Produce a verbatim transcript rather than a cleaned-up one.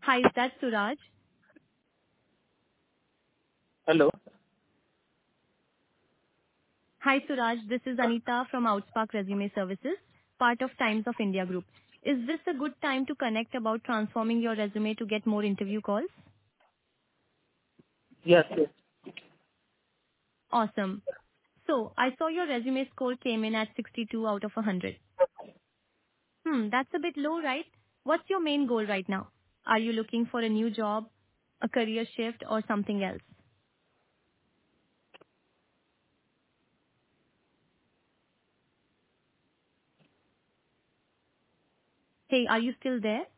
Hi, is that Suraj? Hello. Hi, Suraj. This is Anita from Outspark Resume Services, part of Times of India Group. Is this a good time to connect about transforming your resume to get more interview calls? Yes, yes. Awesome. So, I saw your resume score came in at sixty-two out of one hundred. Hmm, that's a bit low, right? What's your main goal right now? Are you looking for a new job, a career shift, or something else? Hey, are you still there?